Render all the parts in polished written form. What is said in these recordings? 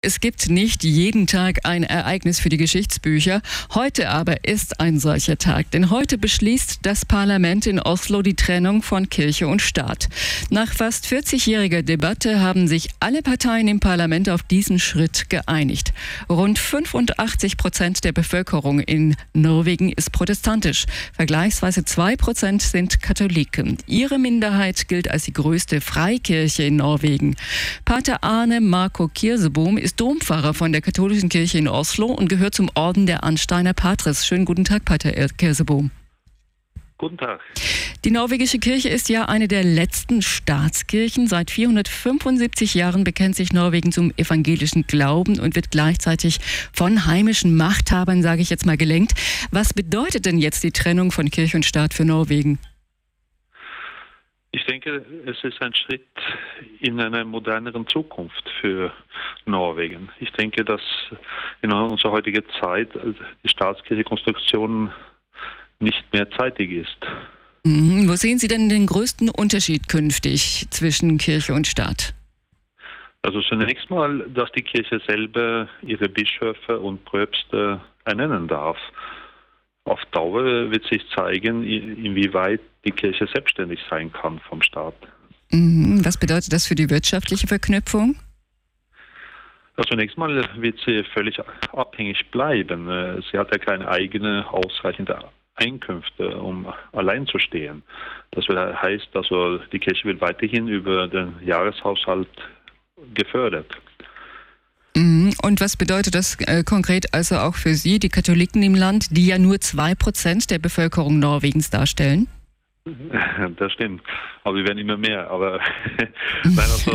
Es gibt nicht jeden Tag ein Ereignis für die Geschichtsbücher. Heute aber ist ein solcher Tag, denn heute beschließt das Parlament in Oslo die Trennung von Kirche und Staat. Nach fast 40-jähriger Debatte haben sich alle Parteien im Parlament auf diesen Schritt geeinigt. Rund 85% der Bevölkerung in Norwegen ist protestantisch. Vergleichsweise 2% sind Katholiken. Ihre Minderheit gilt als die größte Freikirche in Norwegen. Pater Arne Marco Kirsebom ist Dompfarrer von der katholischen Kirche in Oslo und gehört zum Orden der Arnsteiner Patres. Schönen guten Tag, Pater Kirsebom. Guten Tag. Die norwegische Kirche ist ja eine der letzten Staatskirchen. Seit 475 Jahren bekennt sich Norwegen zum evangelischen Glauben und wird gleichzeitig von heimischen Machthabern, sage ich jetzt mal, gelenkt. Was bedeutet denn jetzt die Trennung von Kirche und Staat für Norwegen? Ich denke, es ist ein Schritt in einer moderneren Zukunft für Norwegen. Ich denke, dass in unserer heutigen Zeit die Staatskirchenkonstruktion nicht mehr zeitig ist. Wo sehen Sie denn den größten Unterschied künftig zwischen Kirche und Staat? Also zunächst mal, dass die Kirche selber ihre Bischöfe und Pröpste ernennen darf. Auf Dauer wird sich zeigen, inwieweit die Kirche selbstständig sein kann vom Staat. Was bedeutet das für die wirtschaftliche Verknüpfung? Also zunächst mal wird sie völlig abhängig bleiben. Sie hat ja keine eigene ausreichende Einkünfte, um allein zu stehen. Das heißt, also die Kirche wird weiterhin über den Jahreshaushalt gefördert. Und was bedeutet das konkret also auch für Sie, die Katholiken im Land, die ja nur 2% der Bevölkerung Norwegens darstellen? Das stimmt, aber wir werden immer mehr. Aber nein, also,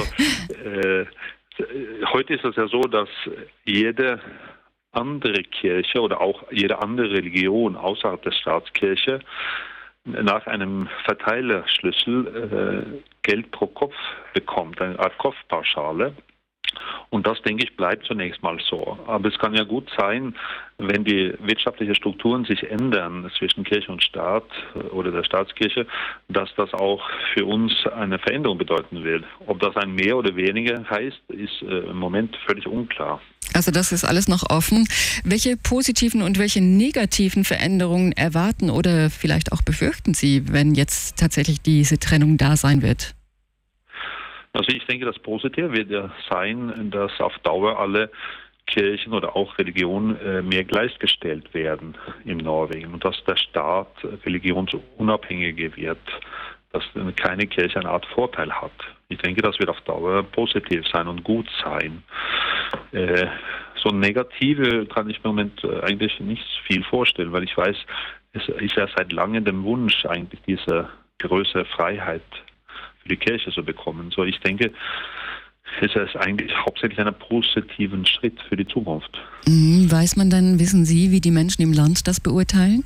heute ist es ja so, dass jede andere Kirche oder auch jede andere Religion außerhalb der Staatskirche nach einem Verteilerschlüssel Geld pro Kopf bekommt, eine Art Kopfpauschale. Und das, denke ich, bleibt zunächst mal so. Aber es kann ja gut sein, wenn die wirtschaftlichen Strukturen sich ändern zwischen Kirche und Staat oder der Staatskirche, dass das auch für uns eine Veränderung bedeuten will. Ob das ein mehr oder weniger heißt, ist im Moment völlig unklar. Also das ist alles noch offen. Welche positiven und welche negativen Veränderungen erwarten oder vielleicht auch befürchten Sie, wenn jetzt tatsächlich diese Trennung da sein wird? Also ich denke, das Positive wird ja sein, dass auf Dauer alle Kirchen oder auch Religionen mehr gleichgestellt werden in Norwegen und dass der Staat religionsunabhängiger wird, dass keine Kirche eine Art Vorteil hat. Ich denke, das wird auf Dauer positiv sein und gut sein. So negative kann ich im Moment eigentlich nicht viel vorstellen, weil ich weiß, es ist ja seit langem der Wunsch, eigentlich diese größere Freiheit für die Kirche zu bekommen. So, ich denke, es ist eigentlich hauptsächlich einen positiven Schritt für die Zukunft. Weiß man dann, wissen Sie, wie die Menschen im Land das beurteilen?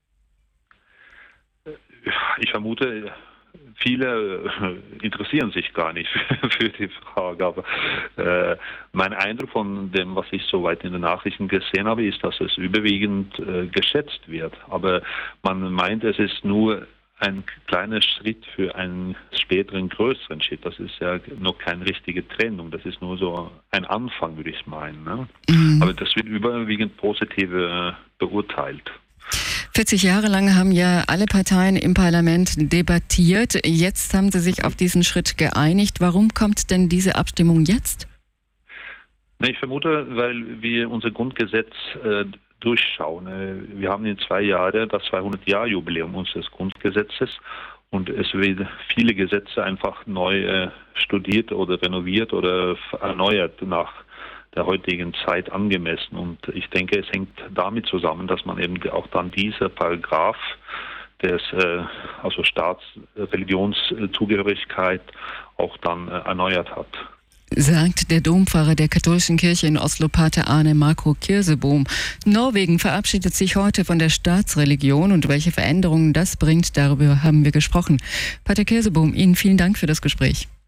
Ich vermute, viele interessieren sich gar nicht für die Frage, aber mein Eindruck von dem, was ich soweit in den Nachrichten gesehen habe, ist, dass es überwiegend geschätzt wird. Aber man meint, es ist nur ein kleiner Schritt für einen späteren größeren Schritt. Das ist ja noch keine richtige Trennung. Das ist nur so ein Anfang, würde ich meinen. Ne? Aber das wird überwiegend positiv beurteilt. 40 Jahre lang haben ja alle Parteien im Parlament debattiert. Jetzt haben sie sich auf diesen Schritt geeinigt. Warum kommt denn diese Abstimmung jetzt? Ich vermute, weil wir unser Grundgesetz durchschauen. Wir haben in 2 Jahren das 200-Jahr-Jubiläum unseres Grundgesetzes und es werden viele Gesetze einfach neu studiert oder renoviert oder erneuert nach der heutigen Zeit angemessen. Und ich denke, es hängt damit zusammen, dass man eben auch dann dieser Paragraph des also Staatsreligionszugehörigkeit auch dann erneuert hat. Sagt der Dompfarrer der katholischen Kirche in Oslo, Pater Arne Marco Kirsebom. Norwegen verabschiedet sich heute von der Staatsreligion und welche Veränderungen das bringt, darüber haben wir gesprochen. Pater Kirsebom, Ihnen vielen Dank für das Gespräch.